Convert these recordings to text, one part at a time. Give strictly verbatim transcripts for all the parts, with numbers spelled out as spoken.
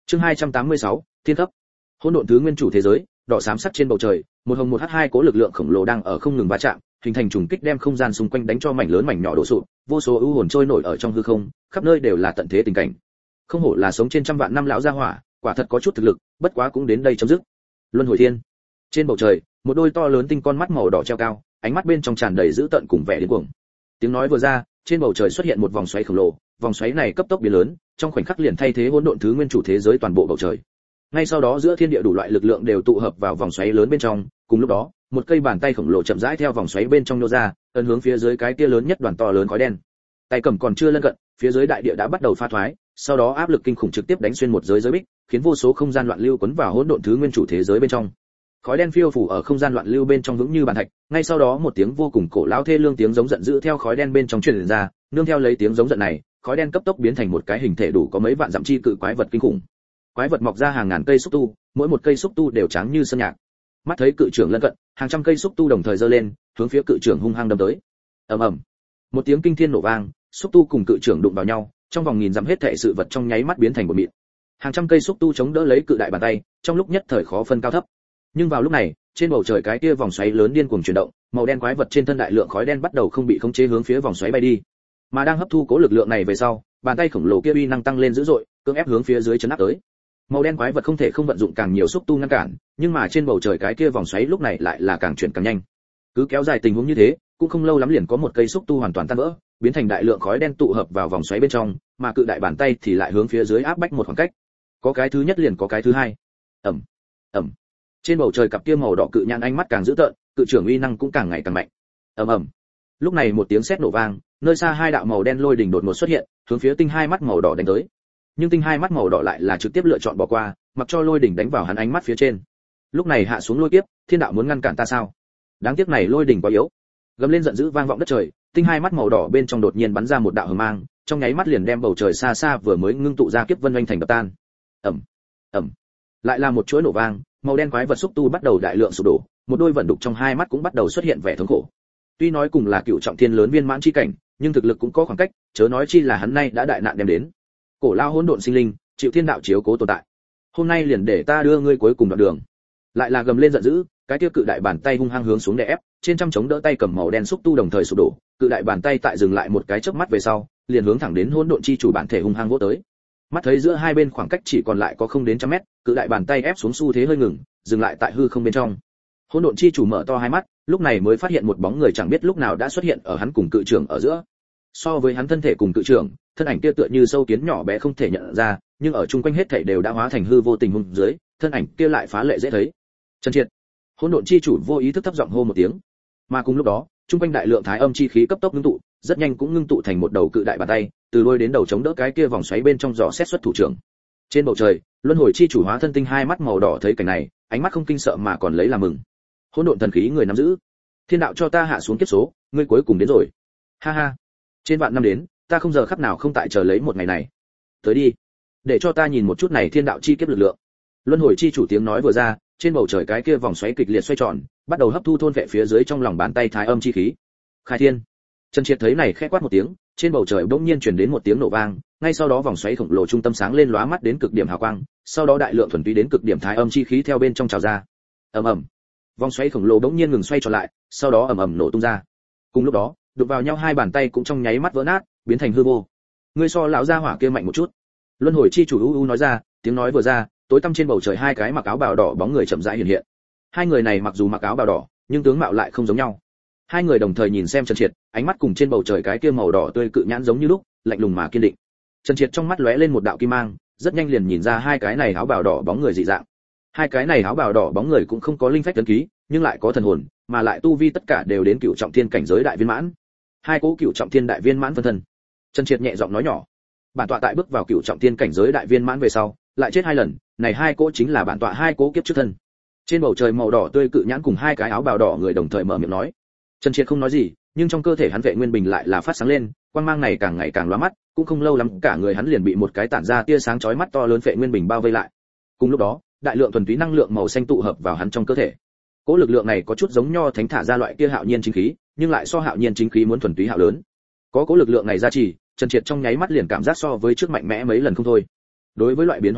Chương hai trăm tám mươi sáu, thiên cấp. Hỗn độn thứ nguyên chủ thế giới, đỏ xám sắc trên bầu trời, một hồng một hắc hai cố lực lượng khổng lồ đang ở không ngừng va chạm, hình thành trùng kích đem không gian xung quanh đánh cho mảnh lớn mảnh nhỏ đổ sụp, vô số ưu hồn trôi nổi ở trong hư không, khắp nơi đều là tận thế tình cảnh. Không hổ là sống trên trăm vạn năm lão gia hỏa, quả thật có chút thực lực, bất quá cũng đến đây chấm dứt. Luân hồi thiên. Trên bầu trời, một đôi to lớn tinh con mắt màu đỏ treo cao, ánh mắt bên trong tràn đầy dữ tợn cùng vẻ điên cuồng. Tiếng nói vừa ra, trên bầu trời xuất hiện một vòng xoáy khổng lồ, vòng xoáy này cấp tốc biến lớn, trong khoảnh khắc liền thay thế hỗn độn thứ nguyên chủ thế giới toàn bộ bầu trời. Ngay sau đó giữa thiên địa đủ loại lực lượng đều tụ hợp vào vòng xoáy lớn bên trong, cùng lúc đó, một cây bàn tay khổng lồ chậm rãi theo vòng xoáy bên trong nô ra, ấn hướng phía dưới cái kia lớn nhất đoàn to lớn khói đen. Tay cầm còn chưa lân cận, phía dưới đại địa đã bắt đầu pha thoái, sau đó áp lực kinh khủng trực tiếp đánh xuyên một giới giới bích, khiến vô số không gian loạn lưu cuốn vào hỗn độn thứ nguyên chủ thế giới bên trong. Khói đen phiêu phủ ở không gian loạn lưu bên trong vững như bàn thạch, ngay sau đó một tiếng vô cùng cổ lão thê lương tiếng giống giận dữ theo khói đen bên trong truyền ra, nương theo lấy tiếng giống giận này, khói đen cấp tốc biến thành một cái hình thể đủ có mấy vạn dặm chi cự quái vật kinh khủng. Quái vật mọc ra hàng ngàn cây xúc tu, mỗi một cây xúc tu đều trắng như sơn nhạc. Mắt thấy cự trưởng lân cận, hàng trăm cây xúc tu đồng thời giơ lên, hướng phía cự trưởng hung hăng đâm tới. Ầm ầm. Một tiếng kinh thiên nổ vang, xúc tu cùng cự trưởng đụng vào nhau, trong vòng nghìn dặm hết thảy sự vật trong nháy mắt biến thành bột mịn. Hàng trăm cây xúc tu chống đỡ lấy cự đại bàn tay, trong lúc nhất thời khó phân cao thấp. Nhưng vào lúc này, trên bầu trời cái kia vòng xoáy lớn điên cuồng chuyển động, màu đen quái vật trên thân đại lượng khói đen bắt đầu không bị khống chế hướng phía vòng xoáy bay đi. Mà đang hấp thu cố lực lượng này về sau, bàn tay khổng lồ kia uy năng tăng lên dữ dội, cưỡng ép hướng phía dưới chấn áp tới. Màu đen quái vật không thể không vận dụng càng nhiều xúc tu ngăn cản, nhưng mà trên bầu trời cái kia vòng xoáy lúc này lại là càng chuyển càng nhanh. Cứ kéo dài tình huống như thế, cũng không lâu lắm liền có một cây xúc tu hoàn toàn tan vỡ, biến thành đại lượng khói đen tụ hợp vào vòng xoáy bên trong, mà cự đại bàn tay thì lại hướng phía dưới áp bách một khoảng cách. Có cái thứ nhất liền có cái thứ hai. Ầm, ầm. Trên bầu trời cặp kia màu đỏ cự nhãn ánh mắt càng dữ tợn, cự trưởng uy năng cũng càng ngày càng mạnh. Ầm ầm. Lúc này một tiếng sét nổ vang, nơi xa hai đạo màu đen lôi đỉnh đột ngột xuất hiện, hướng phía tinh hai mắt màu đỏ đánh tới. Nhưng tinh hai mắt màu đỏ lại là trực tiếp lựa chọn bỏ qua, mặc cho lôi đỉnh đánh vào hắn ánh mắt phía trên. Lúc này hạ xuống lôi kiếp, thiên đạo muốn ngăn cản ta sao? Đáng tiếc này lôi đỉnh quá yếu. Gầm lên giận dữ vang vọng đất trời, tinh hai mắt màu đỏ bên trong đột nhiên bắn ra một đạo hờ mang, trong nháy mắt liền đem bầu trời xa xa vừa mới ngưng tụ ra kiếp vân oanh thành đập tan. Ầm, ầm. Lại là một chuỗi nổ vang, màu đen quái vật xúc tu bắt đầu đại lượng sụp đổ, một đôi vận đục trong hai mắt cũng bắt đầu xuất hiện vẻ thống khổ. Tuy nói cùng là cựu trọng thiên lớn viên mãn chi cảnh, nhưng thực lực cũng có khoảng cách, chớ nói chi là hắn nay đã đại nạn đem đến. Cổ lao hỗn độn sinh linh, chịu thiên đạo chiếu cố tồn tại. Hôm nay liền để ta đưa ngươi cuối cùng đoạn đường. Lại là gầm lên giận dữ, cái kia cự đại bàn tay hung hăng hướng xuống đè ép, trên trăm chống đỡ tay cầm màu đen xúc tu đồng thời sụp đổ, cự đại bàn tay tại dừng lại một cái chớp mắt về sau, liền hướng thẳng đến hỗn độn chi chủ bản thể hung hăng vỗ tới. Mắt thấy giữa hai bên khoảng cách chỉ còn lại có không đến trăm mét, cự đại bàn tay ép xuống xu thế hơi ngừng, dừng lại tại hư không bên trong. Hỗn độn chi chủ mở to hai mắt, lúc này mới phát hiện một bóng người chẳng biết lúc nào đã xuất hiện ở hắn cùng cự trưởng ở giữa. So với hắn thân thể cùng cự trưởng, thân ảnh kia tựa như sâu kiến nhỏ bé không thể nhận ra, nhưng ở chung quanh hết thảy đều đã hóa thành hư vô tình huống dưới, thân ảnh kia lại phá lệ dễ thấy. Chân triệt. Hỗn độn chi chủ vô ý thức thấp giọng hô một tiếng. Mà cùng lúc đó, chung quanh đại lượng thái âm chi khí cấp tốc ngưng tụ, rất nhanh cũng ngưng tụ thành một đầu cự đại bàn tay, từ đuôi đến đầu chống đỡ cái kia vòng xoáy bên trong dò xét xuất thủ trưởng. Trên bầu trời, luân hồi chi chủ hóa thân tinh hai mắt màu đỏ thấy cảnh này, ánh mắt không kinh sợ mà còn lấy làm mừng. Hỗn độn thần khí người nắm giữ, thiên đạo cho ta hạ xuống kiếp số, ngươi cuối cùng đến rồi. Ha ha, trên vạn năm đến, ta không giờ khắc nào không tại chờ lấy một ngày này. Tới đi, để cho ta nhìn một chút này thiên đạo chi kiếp lực lượng. Luân hồi chi chủ tiếng nói vừa ra, trên bầu trời cái kia vòng xoáy kịch liệt xoay tròn, bắt đầu hấp thu thôn vệ phía dưới trong lòng bàn tay thái âm chi khí. Khai thiên. Trần Triệt thấy này khẽ quát một tiếng, trên bầu trời bỗng nhiên truyền đến một tiếng nổ vang, ngay sau đó vòng xoáy khổng lồ trung tâm sáng lên lóa mắt đến cực điểm hào quang, sau đó đại lượng thuần túy đến cực điểm thái âm chi khí theo bên trong trào ra. Ầm ầm. Vòng xoáy khổng lồ bỗng nhiên ngừng xoay trở lại, sau đó ầm ầm nổ tung ra. Cùng lúc đó, đụng vào nhau hai bàn tay cũng trong nháy mắt vỡ nát, biến thành hư vô. Ngươi so lão gia hỏa kia mạnh một chút. Luân hồi chi chủ u u nói ra, tiếng nói vừa ra, tối tăm trên bầu trời hai cái mặc áo bào đỏ bóng người chậm rãi hiện hiện. Hai người này mặc dù mặc áo bào đỏ, nhưng tướng mạo lại không giống nhau. Hai người đồng thời nhìn xem Trần Triệt, ánh mắt cùng trên bầu trời cái kia màu đỏ tươi cự nhãn giống như lúc, lạnh lùng mà kiên định. Trần Triệt trong mắt lóe lên một đạo kim mang, rất nhanh liền nhìn ra hai cái này áo bào đỏ bóng người dị dạng. Hai cái này áo bào đỏ bóng người cũng không có linh phách tấn ký, nhưng lại có thần hồn, mà lại tu vi tất cả đều đến cựu trọng thiên cảnh giới đại viên mãn. Hai cố cựu trọng thiên đại viên mãn phân thân. Trần Triệt nhẹ giọng nói nhỏ, bản tọa tại bước vào cựu trọng thiên cảnh giới đại viên mãn về sau, lại chết hai lần, này hai cố chính là bản tọa hai cố kiếp trước thân. Trên bầu trời màu đỏ tươi cự nhãn cùng hai cái áo bào đỏ người đồng thời mở miệng nói. Trần Triệt không nói gì, nhưng trong cơ thể hắn vệ nguyên bình lại là phát sáng lên, quang mang này càng ngày càng lóa mắt, cũng không lâu lắm cả người hắn liền bị một cái tản ra tia sáng chói mắt to lớn vệ nguyên bình bao vây lại. Cùng lúc đó, đại lượng thuần túy năng lượng màu xanh tụ hợp vào hắn trong cơ thể. Cỗ lực lượng này có chút giống nho thánh thả ra loại kia hạo nhiên chính khí, nhưng lại so hạo nhiên chính khí muốn thuần túy hạo lớn. Có cỗ lực lượng này gia trì, Trần Triệt trong nháy mắt liền cảm giác so với trước mạnh mẽ mấy lần không thôi. Đối với loại biến hóa này,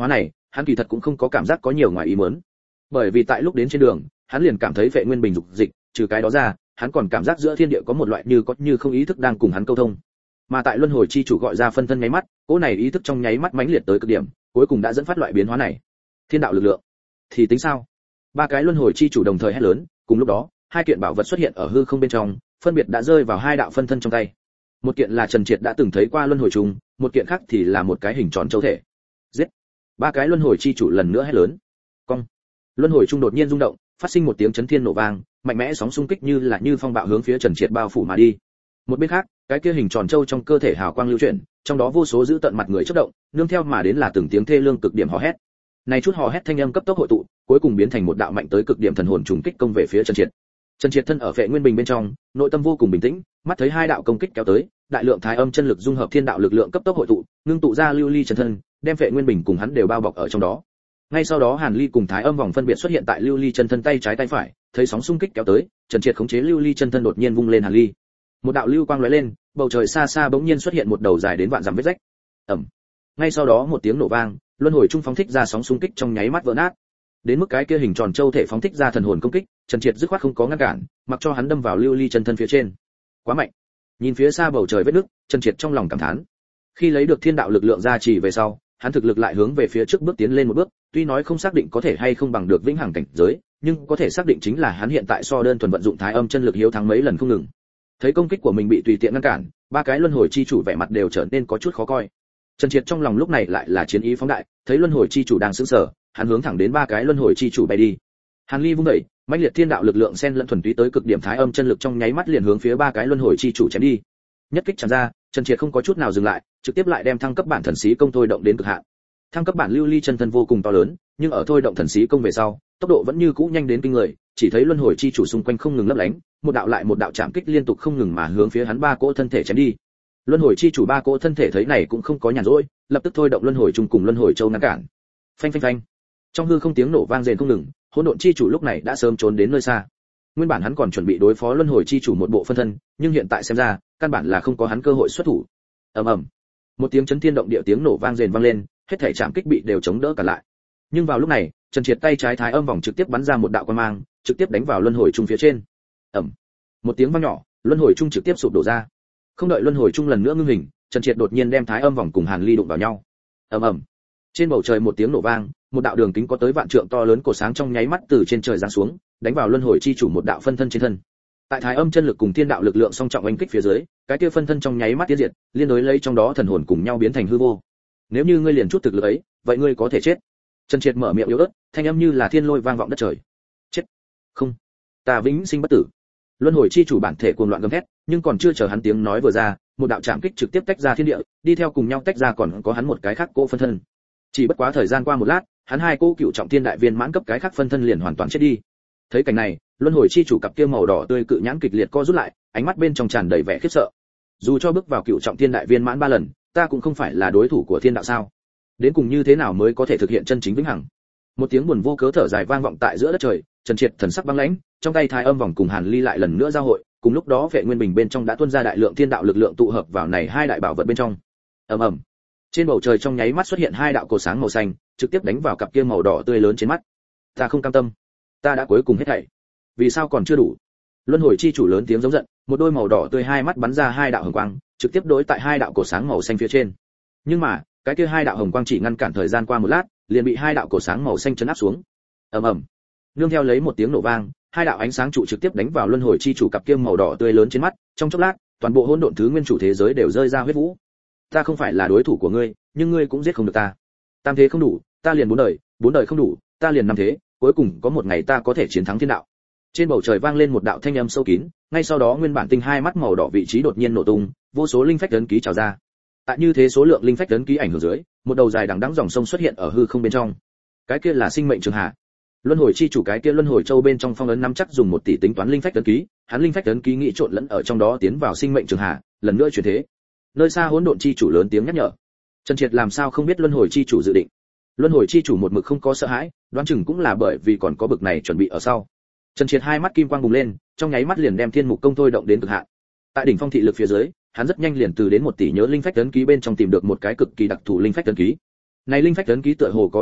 hắn kỳ thật cũng không có cảm giác có nhiều ngoài ý muốn. Bởi vì tại lúc đến trên đường, hắn liền cảm thấy Vệ Nguyên Bình dục dịch, trừ cái đó ra, hắn còn cảm giác giữa thiên địa có một loại như có như không ý thức đang cùng hắn câu thông. Mà tại luân hồi chi chủ gọi ra phân thân nháy mắt, cỗ này ý thức trong nháy mắt mãnh liệt tới cực điểm, cuối cùng đã dẫn phát loại biến hóa này. Thiên đạo lực lượng. Thì tính sao? Ba cái luân hồi chi chủ đồng thời hét lớn, cùng lúc đó, hai kiện bảo vật xuất hiện ở hư không bên trong, phân biệt đã rơi vào hai đạo phân thân trong tay. Một kiện là Trần Triệt đã từng thấy qua luân hồi trùng, một kiện khác thì là một cái hình tròn châu thể. Giết! Ba cái luân hồi chi chủ lần nữa hét lớn. Cong! Luân hồi trung đột nhiên rung động, phát sinh một tiếng chấn thiên nổ vang, mạnh mẽ sóng xung kích như là như phong bạo hướng phía Trần Triệt bao phủ mà đi. Một bên khác, cái kia hình tròn châu trong cơ thể hào quang lưu chuyển, trong đó vô số giữ tận mặt người chớp động, nương theo mà đến là từng tiếng thê lương cực điểm hò hét. Này chút hò hét thanh âm cấp tốc hội tụ, cuối cùng biến thành một đạo mạnh tới cực điểm thần hồn trùng kích công về phía Trần Triệt. Trần Triệt thân ở Vệ Nguyên Bình bên trong, nội tâm vô cùng bình tĩnh, mắt thấy hai đạo công kích kéo tới, đại lượng thái âm chân lực dung hợp thiên đạo lực lượng cấp tốc hội tụ, ngưng tụ ra lưu ly chân thân, đem Vệ Nguyên Bình cùng hắn đều bao bọc ở trong đó. Ngay sau đó Hàn Ly cùng Thái Âm vòng phân biệt xuất hiện tại lưu ly chân thân tay trái tay phải, thấy sóng xung kích kéo tới, Trần Triệt khống chế lưu ly chân thân đột nhiên vung lên Hàn Ly. Một đạo lưu quang lóe lên, bầu trời xa xa bỗng nhiên xuất hiện một đầu dài đến vạn dặm vết rách. Ầm. Ngay sau đó một tiếng nổ vang, luân hồi trung phóng thích ra sóng xung kích trong nháy mắt vỡ nát. Đến mức cái kia hình tròn châu thể phóng thích ra thần hồn công kích, Trần Triệt dứt khoát không có ngăn cản, mặc cho hắn đâm vào lưu ly chân thân phía trên. Quá mạnh. Nhìn phía xa bầu trời vết nứt, Trần Triệt trong lòng cảm thán. Khi lấy được thiên đạo lực lượng gia trì về sau, hắn thực lực lại hướng về phía trước bước tiến lên một bước, tuy nói không xác định có thể hay không bằng được vĩnh hằng cảnh giới, nhưng có thể xác định chính là hắn hiện tại so đơn thuần vận dụng thái âm chân lực hiếu thắng mấy lần không ngừng. Thấy công kích của mình bị tùy tiện ngăn cản, ba cái luân hồi chi chủ vẻ mặt đều trở nên có chút khó coi. Trần Triệt trong lòng lúc này lại là chiến ý phóng đại, thấy luân hồi chi chủ đang sững sờ, hắn hướng thẳng đến ba cái luân hồi chi chủ bay đi. Hàn Ly vung đẩy, mãnh liệt thiên đạo lực lượng xen lẫn thuần túy tới cực điểm thái âm chân lực trong nháy mắt liền hướng phía ba cái luân hồi chi chủ chém đi. Nhất kích chạm ra, Trần Triệt không có chút nào dừng lại, trực tiếp lại đem thăng cấp bản thần sĩ công thôi động đến cực hạn. Thăng cấp bản lưu ly chân thân vô cùng to lớn, nhưng ở thôi động thần sĩ công về sau, tốc độ vẫn như cũ nhanh đến kinh người, chỉ thấy luân hồi chi chủ xung quanh không ngừng lấp lánh, một đạo lại một đạo chạm kích liên tục không ngừng mà hướng phía hắn ba cỗ thân thể chém đi. Luân hồi chi chủ ba cỗ thân thể thấy này cũng không có nhàn rỗi, lập tức thôi động luân hồi chung cùng luân hồi châu ngăn cản. Phanh phanh phanh. Trong hư không tiếng nổ vang rền không ngừng, hỗn độn chi chủ lúc này đã sớm trốn đến nơi xa. Nguyên bản hắn còn chuẩn bị đối phó luân hồi chi chủ một bộ phân thân, nhưng hiện tại xem ra, căn bản là không có hắn cơ hội xuất thủ. Ầm ầm. Một tiếng chấn thiên động địa tiếng nổ vang rền vang lên, hết thảy chạm kích bị đều chống đỡ cả lại. Nhưng vào lúc này, Trần Triệt tay trái thái âm vòng trực tiếp bắn ra một đạo quang mang, trực tiếp đánh vào luân hồi trung phía trên. Ầm. Một tiếng vang nhỏ, luân hồi trung trực tiếp sụp đổ ra. Không đợi luân hồi trung lần nữa ngưng hình, Trần Triệt đột nhiên đem thái âm vòng cùng Hàn Ly đụng vào nhau. Ầm ầm. Trên bầu trời một tiếng nổ vang, một đạo đường kính có tới vạn trượng to lớn cổ sáng trong nháy mắt từ trên trời giáng xuống, đánh vào luân hồi chi chủ một đạo phân thân trên thân. Tại thái âm chân lực cùng thiên đạo lực lượng song trọng oanh kích phía dưới, cái kia phân thân trong nháy mắt tiêu diệt, liên đối lấy trong đó thần hồn cùng nhau biến thành hư vô. Nếu như ngươi liền chút thực lực ấy, vậy ngươi có thể chết. Trần Triệt mở miệng yếu ớt, thanh âm như là thiên lôi vang vọng đất trời. Chết. Không. Ta vĩnh sinh bất tử. Luân hồi chi chủ bản thể cuồng loạn gầm thét, nhưng còn chưa chờ hắn tiếng nói vừa ra, một đạo chạm kích trực tiếp tách ra thiên địa, đi theo cùng nhau tách ra còn có hắn một cái khác cỗ phân thân. Chỉ bất quá thời gian qua một lát, hắn hai cỗ cựu trọng thiên đại viên mãn cấp cái khác phân thân liền hoàn toàn chết đi. Thấy cảnh này, luân hồi chi chủ cặp kia màu đỏ tươi cự nhãn kịch liệt co rút lại, ánh mắt bên trong tràn đầy vẻ khiếp sợ. Dù cho bước vào cựu trọng thiên đại viên mãn ba lần, ta cũng không phải là đối thủ của thiên đạo sao? Đến cùng như thế nào mới có thể thực hiện chân chính vĩnh hằng? Một tiếng buồn vô cớ thở dài vang vọng tại giữa đất trời, Trần Triệt thần sắc băng lãnh, trong tay thái âm vòng cùng Hàn Ly lại lần nữa giao hội, cùng lúc đó Vệ Nguyên Bình bên trong đã tuôn ra đại lượng thiên đạo lực lượng tụ hợp vào này hai đại bảo vật bên trong. Ầm ầm. Trên bầu trời trong nháy mắt xuất hiện hai đạo cột sáng màu xanh, trực tiếp đánh vào cặp kia màu đỏ tươi lớn trên mắt. Ta không cam tâm, ta đã cuối cùng hết thảy. Vì sao còn chưa đủ? Luân hồi chi chủ lớn tiếng giống giận, một đôi màu đỏ tươi hai mắt bắn ra hai đạo hồng quang, trực tiếp đối tại hai đạo cột sáng màu xanh phía trên. Nhưng mà, cái kia hai đạo hồng quang chỉ ngăn cản thời gian qua một lát, liền bị hai đạo cột sáng màu xanh chấn áp xuống. Ầm ầm. Nương theo lấy một tiếng nổ vang, hai đạo ánh sáng trụ trực tiếp đánh vào luân hồi chi chủ cặp kia màu đỏ tươi lớn trên mắt, trong chốc lát, toàn bộ hỗn độn thứ nguyên chủ thế giới đều rơi ra huyết vũ. Ta không phải là đối thủ của ngươi, nhưng ngươi cũng giết không được ta. Tam thế không đủ, ta liền bốn đời, bốn đời không đủ, ta liền năm thế, cuối cùng có một ngày ta có thể chiến thắng thiên đạo. Trên bầu trời vang lên một đạo thanh âm sâu kín, ngay sau đó nguyên bản tinh hai mắt màu đỏ vị trí đột nhiên nổ tung, vô số linh phách ấn ký trào ra. Tại như thế số lượng linh phách ấn ký ảnh hưởng dưới, một đầu dài đằng đẵng dòng sông xuất hiện ở hư không bên trong. Cái kia là sinh mệnh trường hạ. Luân hồi chi chủ cái kia luân hồi châu bên trong phong ấn nắm chắc dùng một tỷ tính toán linh phách ấn ký, hắn linh phách ấn ký nghĩ trộn lẫn ở trong đó tiến vào sinh mệnh trường hạ, lần nữa chuyển thế. Nơi xa hỗn độn chi chủ lớn tiếng nhắc nhở. Trần Triệt làm sao không biết luân hồi chi chủ dự định? Luân hồi chi chủ một mực không có sợ hãi, đoán chừng cũng là bởi vì còn có bực này chuẩn bị ở sau. Trần Triệt hai mắt kim quang bùng lên, trong nháy mắt liền đem thiên mục công thôi động đến cực hạn. Tại đỉnh phong thị lực phía dưới, hắn rất nhanh liền từ đến một tỷ nhớ linh phách ấn ký bên trong tìm được một cái cực kỳ đặc thù linh phách ấn ký. Này linh phách ấn ký tựa hồ có ý thức,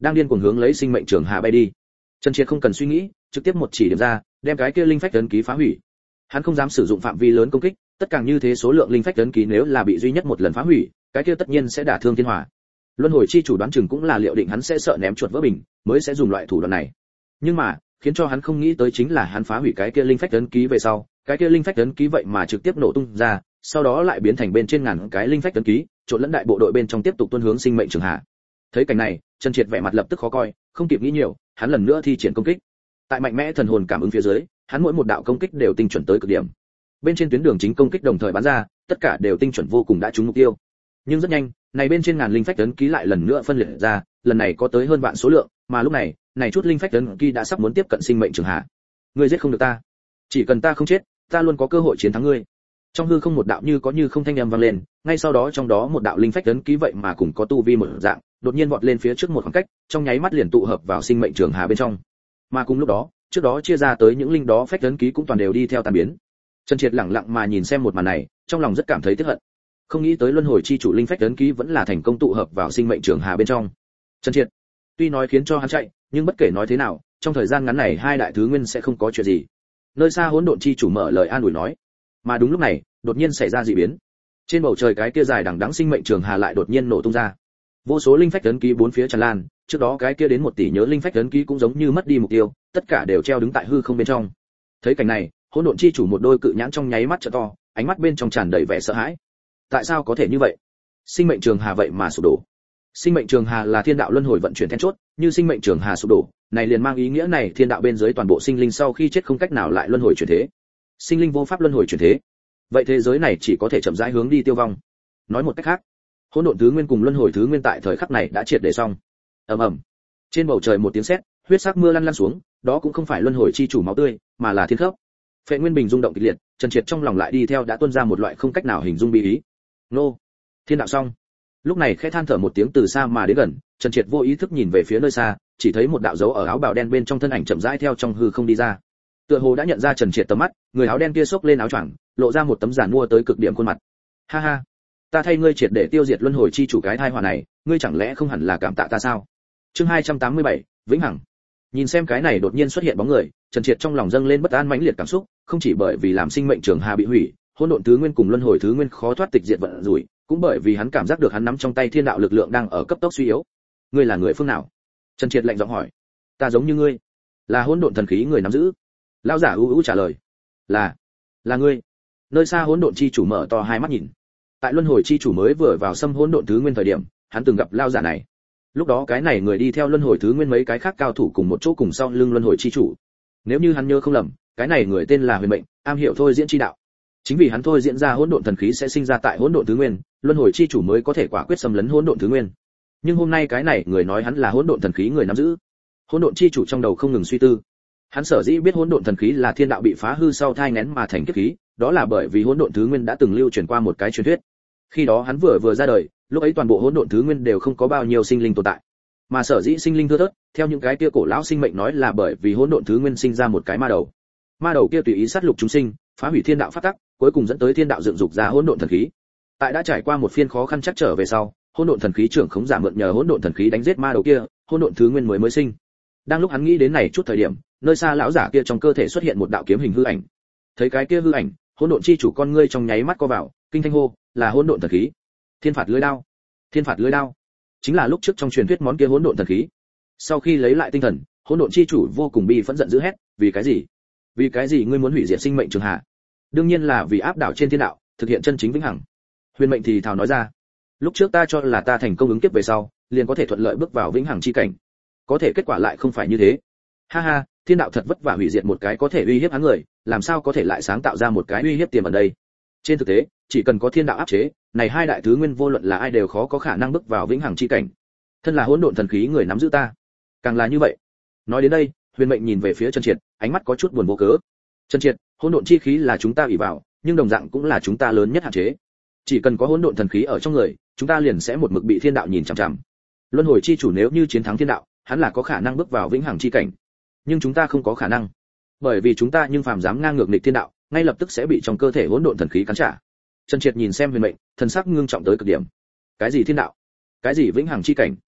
đang điên cuồng hướng lấy sinh mệnh trường hà bay đi. Trần Triệt không cần suy nghĩ, trực tiếp một chỉ điểm ra, đem cái kia linh phách ấn ký phá hủy. Hắn không dám sử dụng phạm vi lớn công kích, tất cả như thế số lượng linh phách ấn ký nếu là bị duy nhất một lần phá hủy, cái kia tất nhiên sẽ đả thương thiên hỏa. Luân hồi chi chủ đoán chừng cũng là liệu định hắn sẽ sợ ném chuột vỡ bình, mới sẽ dùng loại thủ đoạn này. Nhưng mà, khiến cho hắn không nghĩ tới chính là hắn phá hủy cái kia linh phách ấn ký về sau, cái kia linh phách ấn ký vậy mà trực tiếp nổ tung ra, sau đó lại biến thành bên trên ngàn cái linh phách ấn ký, trộn lẫn đại bộ đội bên trong tiếp tục tuôn hướng sinh mệnh trường hạ. Thấy cảnh này, Trần Triệt vẻ mặt lập tức khó coi, không kịp nghĩ nhiều, hắn lần nữa thi triển công kích. Tại mạnh mẽ thần hồn cảm ứng phía dưới, hắn mỗi một đạo công kích đều tinh chuẩn tới cực điểm. Bên trên tuyến đường chính công kích đồng thời bắn ra, tất cả đều tinh chuẩn vô cùng đã trúng mục tiêu. Nhưng rất nhanh, này bên trên ngàn linh phách ấn ký lại lần nữa phân liệt ra, lần này có tới hơn vạn số lượng, mà lúc này, này chút linh phách ấn ký đã sắp muốn tiếp cận sinh mệnh trường hạ. Ngươi giết không được ta, chỉ cần ta không chết, ta luôn có cơ hội chiến thắng ngươi. Trong hư không một đạo như có như không thanh âm vang lên, ngay sau đó trong đó một đạo linh phách ấn ký vậy mà cùng có tu vi một dạng, đột nhiên vọt lên phía trước một khoảng cách, trong nháy mắt liền tụ hợp vào sinh mệnh trường hà bên trong. Mà cùng lúc đó, trước đó chia ra tới những linh đó phách ấn ký cũng toàn đều đi theo tan biến. Trần Triệt lặng lặng mà nhìn xem một màn này, trong lòng rất cảm thấy tiếc hận. Không nghĩ tới luân hồi chi chủ linh phách ấn ký vẫn là thành công tụ hợp vào sinh mệnh trường hà bên trong. Trần Triệt, tuy nói khiến cho hắn chạy, nhưng bất kể nói thế nào, trong thời gian ngắn này hai đại thứ nguyên sẽ không có chuyện gì. Nơi xa hỗn độn chi chủ mở lời an ủi nói. Mà đúng lúc này, đột nhiên xảy ra dị biến. Trên bầu trời cái kia dài đằng đẵng sinh mệnh trường hà lại đột nhiên nổ tung ra. Vô số linh phách ấn ký bốn phía tràn lan, trước đó cái kia đến một tỷ nhớ linh phách ấn ký cũng giống như mất đi mục tiêu, tất cả đều treo đứng tại hư không bên trong. Thấy cảnh này, hỗn độn chi chủ một đôi cự nhãn trong nháy mắt trợ to, ánh mắt bên trong tràn đầy vẻ sợ hãi. Tại sao có thể như vậy? Sinh mệnh trường hà vậy mà sụp đổ. Sinh mệnh trường hà là thiên đạo luân hồi vận chuyển then chốt, như sinh mệnh trường hà sụp đổ, này liền mang ý nghĩa này thiên đạo bên dưới toàn bộ sinh linh sau khi chết không cách nào lại luân hồi chuyển thế. Sinh linh vô pháp luân hồi chuyển thế. Vậy thế giới này chỉ có thể chậm rãi hướng đi tiêu vong. Nói một cách khác, hỗn độn thứ nguyên cùng luân hồi thứ nguyên tại thời khắc này đã triệt để xong. Ầm ầm. Trên bầu trời một tiếng sét, huyết sắc mưa lăn lăn xuống, đó cũng không phải luân hồi chi chủ máu tươi, mà là thiên khớp. Phệ Nguyên Bình rung động kịch liệt, Trần Triệt trong lòng lại đi theo đã tuôn ra một loại không cách nào hình dung bi ý. Nô, thiên đạo xong. Lúc này khẽ than thở một tiếng từ xa mà đến gần, Trần Triệt vô ý thức nhìn về phía nơi xa, chỉ thấy một đạo dấu ở áo bào đen bên trong thân ảnh chậm rãi theo trong hư không đi ra. Tựa hồ đã nhận ra Trần Triệt tầm mắt, người áo đen kia xốc lên áo choàng, lộ ra một tấm giản mua tới cực điểm khuôn mặt. Ha ha, ta thay ngươi triệt để tiêu diệt luân hồi chi chủ cái thai họa này, ngươi chẳng lẽ không hẳn là cảm tạ ta sao? Chương hai trăm tám mươi bảy, Vĩnh Hằng. Nhìn xem cái này đột nhiên xuất hiện bóng người, Trần Triệt trong lòng dâng lên bất an mãnh liệt cảm xúc, không chỉ bởi vì làm sinh mệnh trường hà bị hủy, hỗn độn thứ nguyên cùng luân hồi thứ nguyên khó thoát tịch diệt vận rủi, cũng bởi vì hắn cảm giác được hắn nắm trong tay thiên đạo lực lượng đang ở cấp tốc suy yếu. Ngươi là người phương nào? Trần Triệt lạnh giọng hỏi. Ta giống như ngươi, là hỗn độn thần khí người nắm giữ. Lão giả u u trả lời. Là, là ngươi. Nơi xa hỗn độn chi chủ mở to hai mắt nhìn. Tại luân hồi chi chủ mới vừa vào xâm hỗn độn thứ nguyên thời điểm, hắn từng gặp lão giả này. Lúc đó cái này người đi theo luân hồi thứ nguyên mấy cái khác cao thủ cùng một chỗ cùng sau lưng luân hồi chi chủ. Nếu như hắn nhớ không lầm, cái này người tên là Huyền Mệnh, am hiểu thôi diễn chi đạo. Chính vì hắn thôi diễn ra hỗn độn thần khí sẽ sinh ra tại hỗn độn thứ nguyên, luân hồi chi chủ mới có thể quả quyết xâm lấn hỗn độn thứ nguyên. Nhưng hôm nay cái này người nói hắn là hỗn độn thần khí người nắm giữ. Hỗn độn chi chủ trong đầu không ngừng suy tư. Hắn sở dĩ biết hỗn độn thần khí là thiên đạo bị phá hư sau thai nghén mà thành kiếp khí, đó là bởi vì hỗn độn thứ nguyên đã từng lưu truyền qua một cái truyền thuyết. Khi đó hắn vừa vừa ra đời, lúc ấy toàn bộ hỗn độn thứ nguyên đều không có bao nhiêu sinh linh tồn tại. Mà sở dĩ sinh linh thưa thớt, theo những cái kia cổ lão sinh mệnh nói là bởi vì hỗn độn thứ nguyên sinh ra một cái ma đầu. Ma đầu kia tùy ý sát lục chúng sinh, phá hủy thiên đạo pháp tắc, cuối cùng dẫn tới thiên đạo dựng dục ra hỗn độn thần khí. Tại đã trải qua một phiên khó khăn chắc trở về sau, hỗn độn thần khí trưởng khống giả mượn nhờ hỗn độn thần khí đánh giết ma đầu kia, hỗn độn thứ nguyên mới mới sinh. Đang lúc hắn nghĩ đến này chút thời điểm, nơi xa lão giả kia trong cơ thể xuất hiện một đạo kiếm hình hư ảnh. Thấy cái kia hư ảnh, hỗn độn chi chủ con ngươi trong nháy mắt co vào, kinh thanh hô, là hỗn độn thần khí. Thiên phạt lưỡi đao, thiên phạt lưỡi đao, chính là lúc trước trong truyền thuyết món kia hỗn độn thần khí. Sau khi lấy lại tinh thần, hỗn độn chi chủ vô cùng bi phẫn giận dữ hét, vì cái gì? Vì cái gì ngươi muốn hủy diệt sinh mệnh trường hạ? Đương nhiên là vì áp đảo trên thiên đạo, thực hiện chân chính vĩnh hằng. Huyền Mệnh thì thào nói ra, lúc trước ta cho là ta thành công ứng kiếp về sau, liền có thể thuận lợi bước vào vĩnh hằng chi cảnh. Có thể kết quả lại không phải như thế. Ha ha, thiên đạo thật vất vả hủy diệt một cái có thể uy hiếp hắn người, làm sao có thể lại sáng tạo ra một cái uy hiếp tiềm ẩn đây? Trên thực tế, chỉ cần có thiên đạo áp chế, này hai đại thứ nguyên vô luận là ai đều khó có khả năng bước vào vĩnh hằng chi cảnh. Thân là hỗn độn thần khí người nắm giữ ta, càng là như vậy. Nói đến đây, Huyền Mệnh nhìn về phía Trần Triệt, ánh mắt có chút buồn vô cớ. Trần Triệt, hỗn độn chi khí là chúng ta ủy vào, nhưng đồng dạng cũng là chúng ta lớn nhất hạn chế. Chỉ cần có hỗn độn thần khí ở trong người, chúng ta liền sẽ một mực bị thiên đạo nhìn chằm chằm. Luân hồi chi chủ nếu như chiến thắng thiên đạo, hắn là có khả năng bước vào vĩnh hằng chi cảnh. Nhưng chúng ta không có khả năng, bởi vì chúng ta nhưng phàm dám ngang ngược nghịch thiên đạo, ngay lập tức sẽ bị trong cơ thể hỗn độn thần khí cắn trả. Trần Triệt nhìn xem Huyền Mệnh, thần sắc ngưng trọng tới cực điểm. Cái gì thiên đạo? Cái gì vĩnh hằng chi cảnh?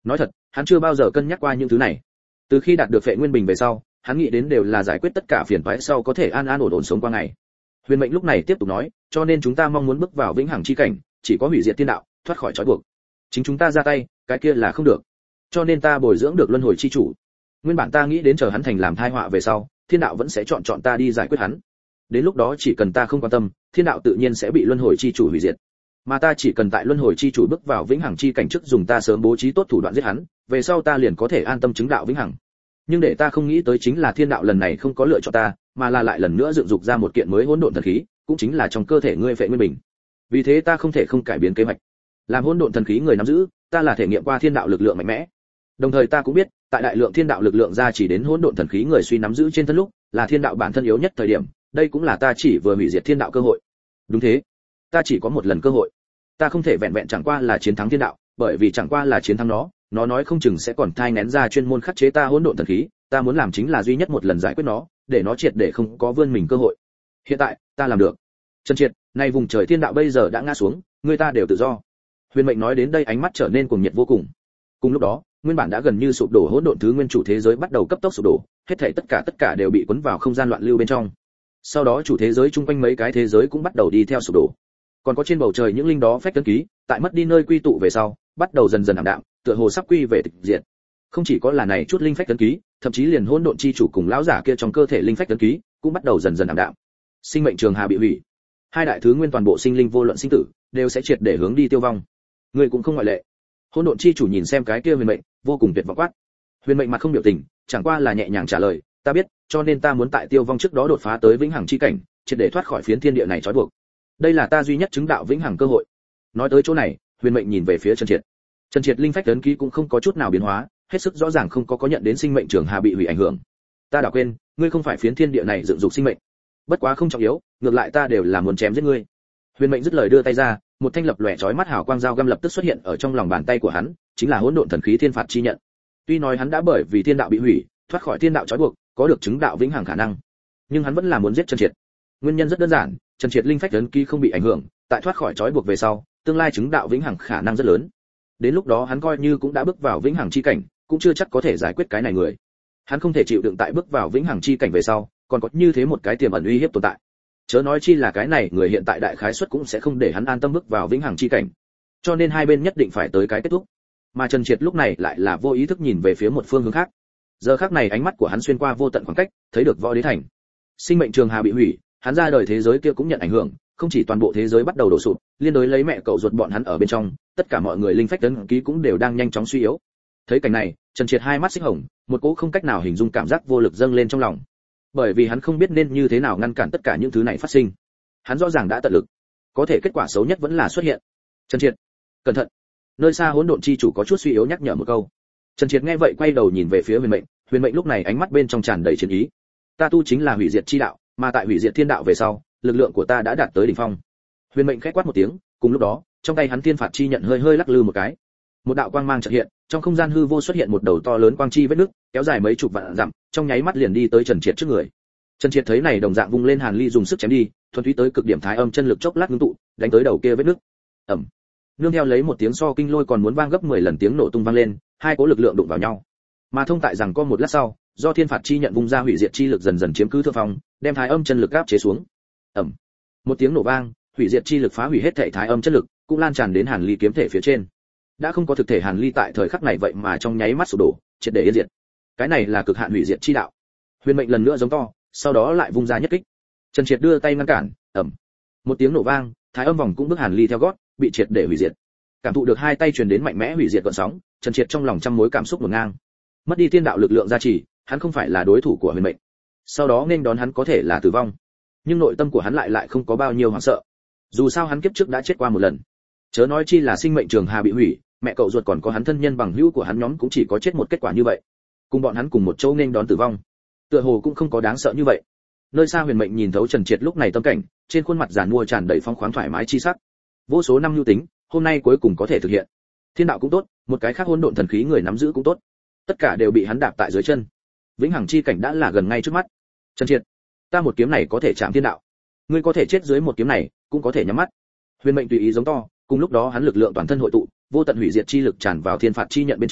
Nói thật, hắn chưa bao giờ cân nhắc qua những thứ này. Từ khi đạt được Phệ Nguyên Bình về sau, hắn nghĩ đến đều là giải quyết tất cả phiền toái sau có thể an an ổn ổn sống qua ngày. Huyền Mệnh lúc này tiếp tục nói, cho nên chúng ta mong muốn bước vào vĩnh hằng chi cảnh, chỉ có hủy diệt thiên đạo, thoát khỏi trói buộc. Chính chúng ta ra tay, cái kia là không được. Cho nên ta bồi dưỡng được luân hồi chi chủ. Nguyên bản ta nghĩ đến chờ hắn thành làm tai họa về sau, thiên đạo vẫn sẽ chọn chọn ta đi giải quyết hắn. Đến lúc đó chỉ cần ta không quan tâm, thiên đạo tự nhiên sẽ bị luân hồi chi chủ hủy diệt. Mà ta chỉ cần tại luân hồi chi chủ bước vào vĩnh hằng chi cảnh trước dùng ta sớm bố trí tốt thủ đoạn giết hắn, về sau ta liền có thể an tâm chứng đạo vĩnh hằng. Nhưng để ta không nghĩ tới chính là thiên đạo lần này không có lựa chọn ta, mà là lại lần nữa dựng dục ra một kiện mới hỗn độn thần khí, cũng chính là trong cơ thể ngươi Phệ Nguyên Bình. Vì thế ta không thể không cải biến kế hoạch. Làm hỗn độn thần khí người nắm giữ, ta là thể nghiệm qua thiên đạo lực lượng mạnh mẽ. Đồng thời ta cũng biết, tại đại lượng thiên đạo lực lượng ra chỉ đến hỗn độn thần khí người suy nắm giữ trên thân lúc, là thiên đạo bản thân yếu nhất thời điểm, đây cũng là ta chỉ vừa hủy diệt thiên đạo cơ hội. Đúng thế, ta chỉ có một lần cơ hội. Ta không thể vẹn vẹn chẳng qua là chiến thắng thiên đạo, bởi vì chẳng qua là chiến thắng nó, nó nói không chừng sẽ còn thai nghén ra chuyên môn khắc chế ta hỗn độn thần khí, ta muốn làm chính là duy nhất một lần giải quyết nó, để nó triệt để không có vươn mình cơ hội. Hiện tại, ta làm được. Trần Triệt, nay vùng trời thiên đạo bây giờ đã ngã xuống, người ta đều tự do. Huyền Mệnh nói đến đây ánh mắt trở nên cuồng nhiệt vô cùng. Cùng lúc đó, nguyên bản đã gần như sụp đổ hỗn độn thứ nguyên chủ thế giới bắt đầu cấp tốc sụp đổ, hết thảy tất cả tất cả đều bị cuốn vào không gian loạn lưu bên trong. Sau đó chủ thế giới chung quanh mấy cái thế giới cũng bắt đầu đi theo sụp đổ. Còn có trên bầu trời những linh đó phách tấn ký, tại mất đi nơi quy tụ về sau, bắt đầu dần dần ảm đạm, tựa hồ sắp quy về tịch diệt. Không chỉ có là này chút linh phách tấn ký, thậm chí liền hỗn độn chi chủ cùng lão giả kia trong cơ thể linh phách tấn ký, cũng bắt đầu dần dần ảm đạm. Sinh mệnh trường hà bị hủy. Hai đại thứ nguyên toàn bộ sinh linh vô luận sinh tử, đều sẽ triệt để hướng đi tiêu vong. Người cũng không ngoại lệ. Hỗn độn chi chủ nhìn xem cái kia Huyền Mệnh, vô cùng tuyệt vọng quát. Huyền Mệnh mặt không biểu tình, chẳng qua là nhẹ nhàng trả lời, ta biết, cho nên ta muốn tại tiêu vong trước đó đột phá tới vĩnh hằng chi cảnh, triệt để thoát khỏi phiến thiên địa này trói buộc. Đây là ta duy nhất chứng đạo vĩnh hằng cơ hội. Nói tới chỗ này, Huyền Mệnh nhìn về phía Trần Triệt. Trần Triệt linh phách tấn ký cũng không có chút nào biến hóa, hết sức rõ ràng không có có nhận đến sinh mệnh trường hà bị hủy ảnh hưởng. Ta đã quên, ngươi không phải phiến thiên địa này dựng dục sinh mệnh. Bất quá không trọng yếu, ngược lại ta đều là muốn chém giết ngươi. Huyền Mệnh dứt lời đưa tay ra, một thanh lập lòe chói mắt hào quang dao găm lập tức xuất hiện ở trong lòng bàn tay của hắn, chính là hỗn độn thần khí thiên phạt chi nhận. Tuy nói hắn đã bởi vì thiên đạo bị hủy, thoát khỏi thiên đạo trói buộc, có được chứng đạo vĩnh hằng khả năng, nhưng hắn vẫn là muốn giết Trần Triệt. Nguyên nhân rất đơn giản, Trần Triệt linh phách tấn ký không bị ảnh hưởng, tại thoát khỏi trói buộc về sau, tương lai chứng đạo vĩnh hằng khả năng rất lớn. Đến lúc đó hắn coi như cũng đã bước vào vĩnh hằng chi cảnh, cũng chưa chắc có thể giải quyết cái này người. Hắn không thể chịu đựng tại bước vào vĩnh hằng chi cảnh về sau, còn có như thế một cái tiềm ẩn uy hiếp tồn tại. Chớ nói chi là cái này người hiện tại đại khái suất cũng sẽ không để hắn an tâm bước vào vĩnh hằng chi cảnh. Cho nên hai bên nhất định phải tới cái kết thúc. Mà Trần Triệt lúc này lại là vô ý thức nhìn về phía một phương hướng khác. Giờ khắc này ánh mắt của hắn xuyên qua vô tận khoảng cách, thấy được Võ Đế Thành. Sinh mệnh trường hà bị hủy, hắn ra đời thế giới kia cũng nhận ảnh hưởng, không chỉ toàn bộ thế giới bắt đầu đổ sụp, liên đối lấy mẹ cậu ruột bọn hắn ở bên trong, tất cả mọi người linh phách tấn ký cũng đều đang nhanh chóng suy yếu. Thấy cảnh này, Trần Triệt hai mắt xích hồng, một cỗ không cách nào hình dung cảm giác vô lực dâng lên trong lòng. Bởi vì hắn không biết nên như thế nào ngăn cản tất cả những thứ này phát sinh. Hắn rõ ràng đã tận lực, có thể kết quả xấu nhất vẫn là xuất hiện. Trần Triệt, cẩn thận. Nơi xa hỗn độn chi chủ có chút suy yếu nhắc nhở một câu. Trần Triệt nghe vậy quay đầu nhìn về phía Huyền Mệnh, Huyền Mệnh lúc này ánh mắt bên trong tràn đầy chiến ý. Ta tu chính là hủy diệt chi đạo, mà tại hủy diệt thiên đạo về sau, lực lượng của ta đã đạt tới đỉnh phong. Huyền Mệnh khẽ quát một tiếng, cùng lúc đó, trong tay hắn thiên phạt chi nhận hơi hơi lắc lư một cái. Một đạo quang mang chợt hiện, trong không gian hư vô xuất hiện một đầu to lớn quang chi vết nứt, kéo dài mấy chục vạn dặm, trong nháy mắt liền đi tới Trần Triệt trước người. Trần Triệt thấy này đồng dạng vung lên hàn ly dùng sức chém đi, thuần túy tới cực điểm thái âm chân lực chốc lát ngưng tụ, đánh tới đầu kia vết nứt. Ầm. Nương theo lấy một tiếng so kinh lôi còn muốn vang gấp mười lần tiếng nổ tung vang lên, hai cỗ lực lượng đụng vào nhau. Mà thông tại rằng có một lát sau, do thiên phạt chi nhận vung ra hủy diệt chi lực dần dần chiếm cứ thượng phong, đem thái âm chân lực áp chế xuống. Ầm. Một tiếng nổ vang, hủy diệt chi lực phá hủy hết thể thái âm chân lực, cũng lan tràn đến hàn ly kiếm thể phía trên. Đã không có thực thể hàn ly tại thời khắc này vậy mà trong nháy mắt sụp đổ, triệt để yên diệt. Cái này là cực hạn hủy diệt chi đạo. Huyền Mệnh lần nữa giống to, sau đó lại vung ra nhất kích. Trần Triệt đưa tay ngăn cản, ầm. Một tiếng nổ vang, thái âm vòng cũng bước hàn ly theo gót, bị triệt để hủy diệt. Cảm thụ được hai tay truyền đến mạnh mẽ hủy diệt gợn sóng, Trần Triệt trong lòng trăm mối cảm xúc hỗn ngang. Mất đi thiên đạo lực lượng gia trì, hắn không phải là đối thủ của Huyền Mệnh. Sau đó nên đón hắn có thể là tử vong, nhưng nội tâm của hắn lại lại không có bao nhiêu hoảng sợ. Dù sao hắn kiếp trước đã chết qua một lần. Chớ nói chi là sinh mệnh trường hà bị hủy, mẹ cậu ruột còn có hắn thân nhân bằng hữu của hắn nhóm cũng chỉ có chết một kết quả như vậy. Cùng bọn hắn cùng một chỗ nên đón tử vong, tựa hồ cũng không có đáng sợ như vậy. Nơi xa Huyền Mệnh nhìn thấu Trần Triệt lúc này tâm cảnh, trên khuôn mặt giàn mua tràn đầy phong khoáng thoải mái chi sắc. Vô số năm nhu tính, hôm nay cuối cùng có thể thực hiện. Thiên đạo cũng tốt, một cái khác hỗn độn thần khí người nắm giữ cũng tốt, tất cả đều bị hắn đạp tại dưới chân. Vĩnh hằng chi cảnh đã là gần ngay trước mắt. Trần Triệt, ta một kiếm này có thể chạm thiên đạo, ngươi có thể chết dưới một kiếm này, cũng có thể nhắm mắt. Huyền Mệnh tùy ý giống to, cùng lúc đó hắn lực lượng toàn thân hội tụ, vô tận hủy diệt chi lực tràn vào thiên phạt chi nhận bên trong,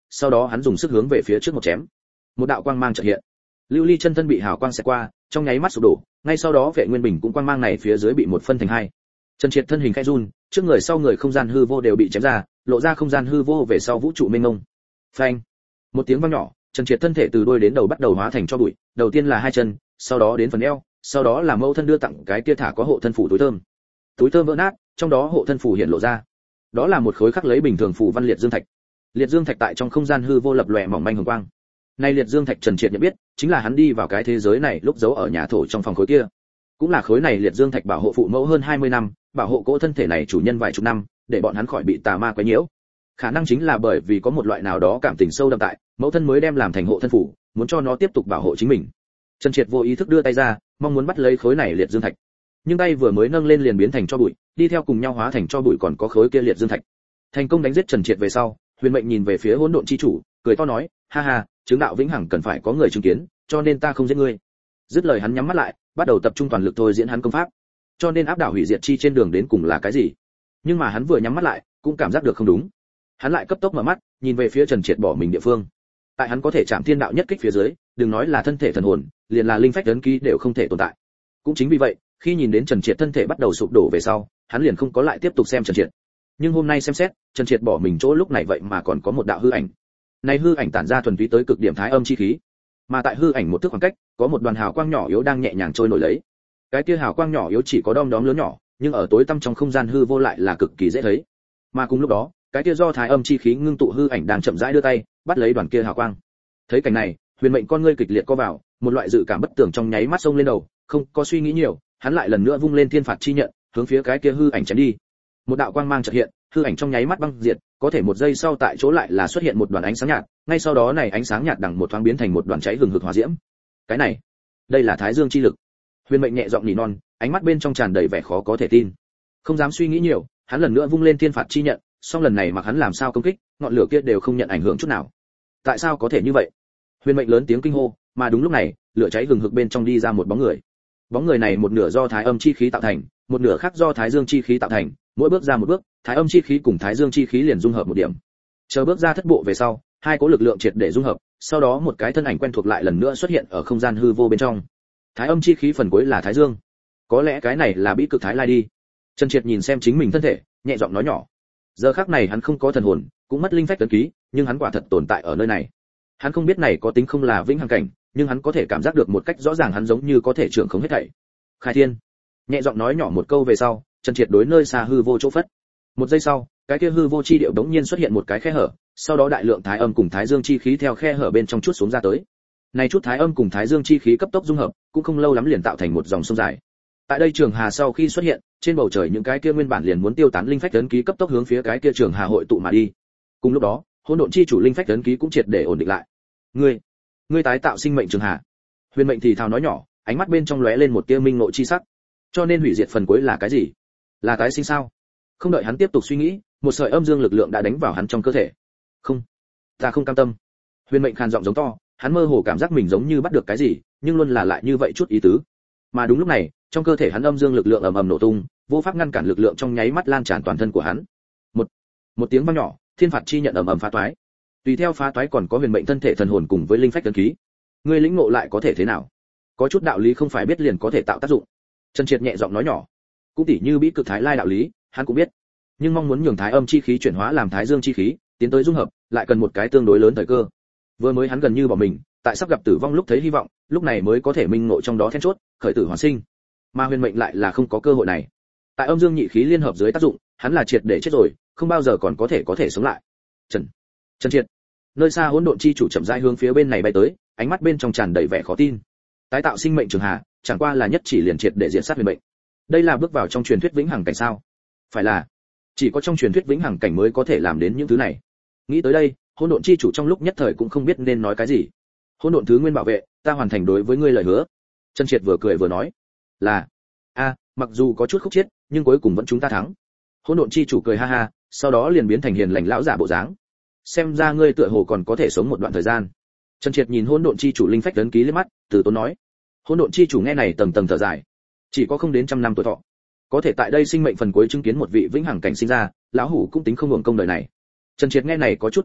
sau đó hắn dùng sức hướng về phía trước một chém. Một đạo quang mang chợt hiện. Lưu Ly chân thân bị hào quang xẹt qua, trong nháy mắt sụp đổ, ngay sau đó Vệ Nguyên Bình cũng quang mang này phía dưới bị một phân thành hai. Trần Triệt thân hình khẽ run, trước người sau người không gian hư vô đều bị chém ra, lộ ra không gian hư vô về sau vũ trụ mênh mông. Phanh! Một tiếng vang nhỏ, Trần Triệt thân thể từ đuôi đến đầu bắt đầu hóa thành tro bụi, đầu tiên là hai chân, sau đó đến phần eo, sau đó là mâu thân đưa tặng cái kia thả có hộ thân phủ túi thơm. Túi thơm vỡ nát, trong đó hộ thân phủ hiện lộ ra. Đó là một khối khắc lấy bình thường phù văn liệt dương thạch. Liệt dương thạch tại trong không gian hư vô lập lòe mỏng manh hồng quang. Nay liệt dương thạch Trần Triệt nhận biết, chính là hắn đi vào cái thế giới này lúc giấu ở nhà thổ trong phòng khối kia. Cũng là khối này liệt dương thạch bảo hộ phụ mẫu hơn hai mươi năm, bảo hộ cỗ thân thể này chủ nhân vài chục năm, để bọn hắn khỏi bị tà ma quấy nhiễu. Khả năng chính là bởi vì có một loại nào đó cảm tình sâu đậm tại, mẫu thân mới đem làm thành hộ thân phủ, muốn cho nó tiếp tục bảo hộ chính mình. Trần Triệt vô ý thức đưa tay ra, mong muốn bắt lấy khối này liệt dương thạch. Nhưng tay vừa mới nâng lên liền biến thành tro bụi, đi theo cùng nhau hóa thành tro bụi còn có khối kia liệt dương thạch. Thành công đánh giết Trần Triệt về sau, Huyền Mệnh nhìn về phía hỗn độn chi chủ, cười to nói, ha ha, chứng đạo vĩnh hằng cần phải có người chứng kiến, cho nên ta không giết ngươi. Dứt lời hắn nhắm mắt lại, bắt đầu tập trung toàn lực thôi diễn hắn công pháp. Cho nên áp đảo hủy diệt chi trên đường đến cùng là cái gì? Nhưng mà hắn vừa nhắm mắt lại, cũng cảm giác được không đúng. Hắn lại cấp tốc mở mắt, nhìn về phía Trần Triệt bỏ mình địa phương. Tại hắn có thể chạm thiên đạo nhất kích phía dưới, đừng nói là thân thể thần hồn, liền là linh phách ấn ký đều không thể tồn tại. Cũng chính vì vậy, khi nhìn đến Trần Triệt thân thể bắt đầu sụp đổ về sau, hắn liền không có lại tiếp tục xem Trần Triệt. Nhưng hôm nay xem xét, Trần Triệt bỏ mình chỗ lúc này vậy mà còn có một đạo hư ảnh. Này hư ảnh tản ra thuần túy tới cực điểm thái âm chi khí, mà tại hư ảnh một thước khoảng cách, có một đoàn hào quang nhỏ yếu đang nhẹ nhàng trôi nổi lấy. Cái kia hào quang nhỏ yếu chỉ có đom đóm lớn nhỏ, nhưng ở tối tăm trong không gian hư vô lại là cực kỳ dễ thấy. Mà cùng lúc đó, cái kia do thái âm chi khí ngưng tụ hư ảnh đang chậm rãi đưa tay, bắt lấy đoàn kia hào quang. Thấy cảnh này, Huyền Mệnh con ngươi kịch liệt co vào, một loại dự cảm bất tường trong nháy mắt xông lên đầu, không có suy nghĩ nhiều, hắn lại lần nữa vung lên thiên phạt chi nhận, hướng phía cái kia hư ảnh chém đi. Một đạo quang mang chợt hiện, hư ảnh trong nháy mắt băng diệt, có thể một giây sau tại chỗ lại là xuất hiện một đoàn ánh sáng nhạt, ngay sau đó này ánh sáng nhạt đằng một thoáng biến thành một đoàn cháy hừng hực hỏa diễm. Cái này, đây là Thái Dương chi lực. Huyền Mệnh nhẹ giọng nỉ non, ánh mắt bên trong tràn đầy vẻ khó có thể tin. Không dám suy nghĩ nhiều, hắn lần nữa vung lên thiên phạt chi nhận, song lần này mặc hắn làm sao công kích, ngọn lửa kia đều không nhận ảnh hưởng chút nào. Tại sao có thể như vậy? Huyền Mệnh lớn tiếng kinh hô, mà đúng lúc này, lửa cháy hừng hực bên trong đi ra một bóng người. Bóng người này một nửa do thái âm chi khí tạo thành, một nửa khác do thái dương chi khí tạo thành, mỗi bước ra một bước, thái âm chi khí cùng thái dương chi khí liền dung hợp một điểm. Chờ bước ra thất bộ về sau, hai cỗ lực lượng triệt để dung hợp, sau đó một cái thân ảnh quen thuộc lại lần nữa xuất hiện ở không gian hư vô bên trong. Thái âm chi khí phần cuối là thái dương. Có lẽ cái này là bí cực thái lai đi. Trần Triệt nhìn xem chính mình thân thể, nhẹ giọng nói nhỏ. Giờ khắc này hắn không có thần hồn, cũng mất linh phách ấn ký, nhưng hắn quả thật tồn tại ở nơi này. Hắn không biết này có tính không là vĩnh hằng cảnh, nhưng hắn có thể cảm giác được một cách rõ ràng hắn giống như có thể trưởng không hết thảy. Khai thiên. Nhẹ giọng nói nhỏ một câu về sau, Trần Triệt đối nơi xa hư vô chỗ phất. Một giây sau, cái kia hư vô chi điệu đống nhiên xuất hiện một cái khe hở, sau đó đại lượng thái âm cùng thái dương chi khí theo khe hở bên trong chút xuống ra tới. Này chút thái âm cùng thái dương chi khí cấp tốc dung hợp, cũng không lâu lắm liền tạo thành một dòng sông dài. Tại đây trường hà sau khi xuất hiện, trên bầu trời những cái kia nguyên bản liền muốn tiêu tán linh phách ấn ký cấp tốc hướng phía cái kia trường hà hội tụ mà đi. Cùng lúc đó, hỗn độn chi chủ linh phách ấn ký cũng triệt để ổn định lại. Ngươi, ngươi tái tạo sinh mệnh trường hà. Huyền Mệnh thì thào nói nhỏ, ánh mắt bên trong lóe lên một tia minh ngộ chi sắc. Cho nên hủy diệt phần cuối là cái gì? Là tái sinh sao? Không đợi hắn tiếp tục suy nghĩ, một sợi âm dương lực lượng đã đánh vào hắn trong cơ thể. Không, ta không cam tâm. Huyền Mệnh khàn giọng giống to, hắn mơ hồ cảm giác mình giống như bắt được cái gì, nhưng luôn là lại như vậy chút ý tứ. Mà đúng lúc này, trong cơ thể hắn âm dương lực lượng ầm ầm nổ tung, vô pháp ngăn cản lực lượng trong nháy mắt lan tràn toàn thân của hắn. Một, một tiếng vang nhỏ, thiên phạt chi nhận ầm ầm phá toái. Tùy theo phá toái còn có Huyền Mệnh thân thể thần hồn cùng với linh phách ấn ký. Ngươi lĩnh ngộ lại có thể thế nào? Có chút đạo lý không phải biết liền có thể tạo tác dụng. Trần Triệt nhẹ giọng nói nhỏ, cũng tỉ như bí cực thái lai đạo lý, hắn cũng biết, nhưng mong muốn nhường thái âm chi khí chuyển hóa làm thái dương chi khí, tiến tới dung hợp, lại cần một cái tương đối lớn thời cơ. Vừa mới hắn gần như bỏ mình, tại sắp gặp tử vong lúc thấy hy vọng, lúc này mới có thể minh ngộ trong đó then chốt, khởi tử hoàn sinh. Mà Huyền Mệnh lại là không có cơ hội này. Tại âm dương nhị khí liên hợp dưới tác dụng, hắn là triệt để chết rồi, không bao giờ còn có thể có thể sống lại. Trần, Trần Triệt. Nơi xa hỗn độn chi chủ chậm rãi hướng phía bên này bay tới, ánh mắt bên trong tràn đầy vẻ khó tin. Tái tạo sinh mệnh trường hà, chẳng qua là nhất chỉ liền triệt để diện sát Huyền Mệnh. Đây là bước vào trong truyền thuyết vĩnh hằng cảnh sao? Phải là, chỉ có trong truyền thuyết vĩnh hằng cảnh mới có thể làm đến những thứ này. Nghĩ tới đây, hỗn độn chi chủ trong lúc nhất thời cũng không biết nên nói cái gì. Hỗn độn thứ nguyên bảo vệ, ta hoàn thành đối với ngươi lời hứa. Trần Triệt vừa cười vừa nói, là, a, mặc dù có chút khúc chiết, nhưng cuối cùng vẫn chúng ta thắng. Hỗn độn chi chủ cười ha ha, sau đó liền biến thành hiền lành lão giả bộ dáng. Xem ra ngươi tựa hồ còn có thể sống một đoạn thời gian. Trần Triệt nhìn hỗn độn chi chủ linh phách ấn ký liếc mắt, từ tốn nói. Hỗn độn chi chủ nghe này tầng tầng thở dài, chỉ có không đến trăm năm tuổi thọ, có thể tại đây sinh mệnh phần cuối chứng kiến một vị vĩnh hằng cảnh sinh ra, lão hủ cũng tính không hưởng công đời này. Trần Triệt nghe này có chút im lặng,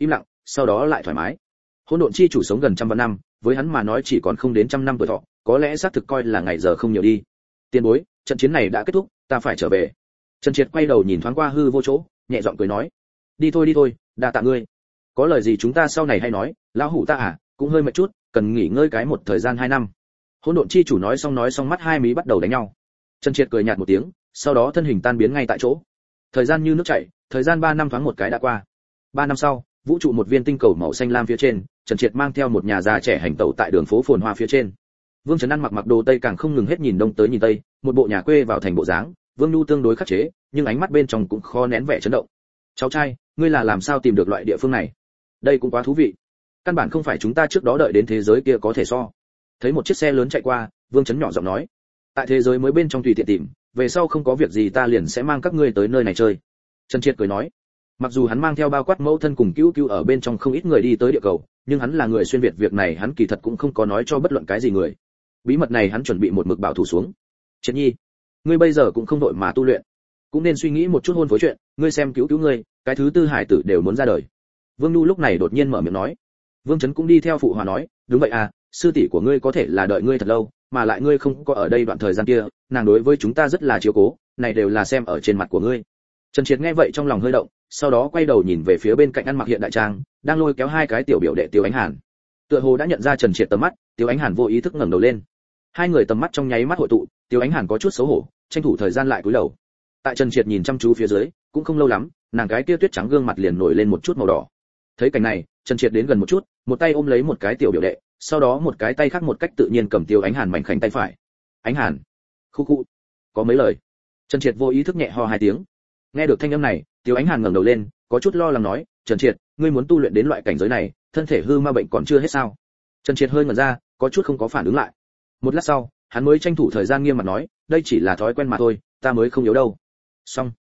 sau đó lại thoải mái. Hỗn độn chi chủ sống gần trăm vạn năm, với hắn mà nói chỉ còn không đến trăm năm tuổi thọ, có lẽ xác thực coi là ngày giờ không nhiều đi. Tiền bối, trận chiến này đã kết thúc, ta phải trở về. Trần Triệt quay đầu nhìn thoáng qua hư vô chỗ, nhẹ giọng cười nói, đi thôi đi thôi, đa tạ ngươi. Có lời gì chúng ta sau này hay nói, lão hủ ta à, cũng hơi mệt chút, cần nghỉ ngơi cái một thời gian hai năm. Hỗn độn chi chủ nói xong nói xong mắt hai mí bắt đầu đánh nhau. Trần Triệt cười nhạt một tiếng, sau đó thân hình tan biến ngay tại chỗ. Thời gian như nước chảy, thời gian ba năm thoáng một cái đã qua. Ba năm sau, vũ trụ một viên tinh cầu màu xanh lam phía trên, Trần Triệt mang theo một nhà già trẻ hành tẩu tại đường phố phồn hoa phía trên. Vương Trấn An mặc mặc đồ tây càng không ngừng hết nhìn đông tới nhìn tây, một bộ nhà quê vào thành bộ dáng, Vương Nhu tương đối khắc chế, nhưng ánh mắt bên trong cũng khó nén vẻ chấn động. "Cháu trai, ngươi là làm sao tìm được loại địa phương này? Đây cũng quá thú vị. Căn bản không phải chúng ta trước đó đợi đến thế giới kia có thể so." Thấy một chiếc xe lớn chạy qua, Vương Trấn nhỏ giọng nói, "Tại thế giới mới bên trong tùy tiện tìm, về sau không có việc gì ta liền sẽ mang các ngươi tới nơi này chơi." Trần Triệt cười nói, mặc dù hắn mang theo bao quát mẫu thân cùng cứu cứu ở bên trong không ít người đi tới địa cầu, nhưng hắn là người xuyên việt, việc này hắn kỳ thật cũng không có nói cho bất luận cái gì người. Bí mật này hắn chuẩn bị một mực bảo thủ xuống. "Triệt Nhi, ngươi bây giờ cũng không đội mà tu luyện, cũng nên suy nghĩ một chút hôn phối chuyện, ngươi xem cứu cứu ngươi, cái thứ tư hải tử đều muốn ra đời." Vương Nhu lúc này đột nhiên mở miệng nói. Vương Trấn cũng đi theo phụ hòa nói, "Đúng vậy à, sư tỷ của ngươi có thể là đợi ngươi thật lâu, mà lại ngươi không có ở đây đoạn thời gian kia, nàng đối với chúng ta rất là chiếu cố, này đều là xem ở trên mặt của ngươi." Trần Triệt nghe vậy trong lòng hơi động, sau đó quay đầu nhìn về phía bên cạnh ăn mặc hiện đại trang, đang lôi kéo hai cái tiểu biểu đệ Tiêu Ánh Hàn. Tựa hồ đã nhận ra Trần Triệt tầm mắt, Tiêu Ánh Hàn vô ý thức ngẩng đầu lên. Hai người tầm mắt trong nháy mắt hội tụ, Tiêu Ánh Hàn có chút xấu hổ, tranh thủ thời gian lại cúi đầu. Tại Trần Triệt nhìn chăm chú phía dưới, cũng không lâu lắm, nàng cái kia tuyết trắng gương mặt liền nổi lên một chút màu đỏ. Thấy cảnh này, Trần Triệt đến gần một chút, một tay ôm lấy một cái tiểu biểu đệ, sau đó một cái tay khác một cách tự nhiên cầm Tiêu Ánh Hàn mảnh khảnh tay phải. "Ánh Hàn." Khu khu. Có mấy lời. Trần Triệt vô ý thức nhẹ ho hai tiếng. Nghe được thanh âm này, Tiêu Ánh Hàn ngẩng đầu lên, có chút lo lắng nói, "Trần Triệt, ngươi muốn tu luyện đến loại cảnh giới này, thân thể hư ma bệnh còn chưa hết sao?" Trần Triệt hơi ngẩn ra, có chút không có phản ứng lại. Một lát sau, hắn mới tranh thủ thời gian nghiêm mặt nói, "Đây chỉ là thói quen mà thôi, ta mới không yếu đâu." Xong.